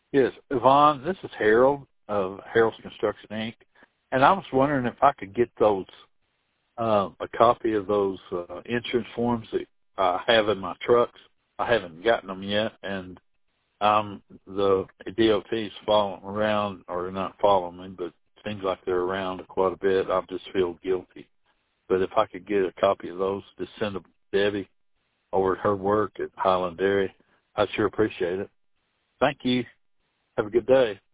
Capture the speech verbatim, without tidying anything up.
Yes, Yvonne, this is Harold of Harold's Construction, Incorporated. And I was wondering if I could get those, uh, a copy of those uh, insurance forms that I have in my trucks. I haven't gotten them yet, and um, the D O T's following around, or not following me, but it seems like they're around quite a bit. I just feel guilty. But if I could get a copy of those to send to Debbie over at her work at Highland Dairy, I'd sure appreciate it. Thank you. Have a good day.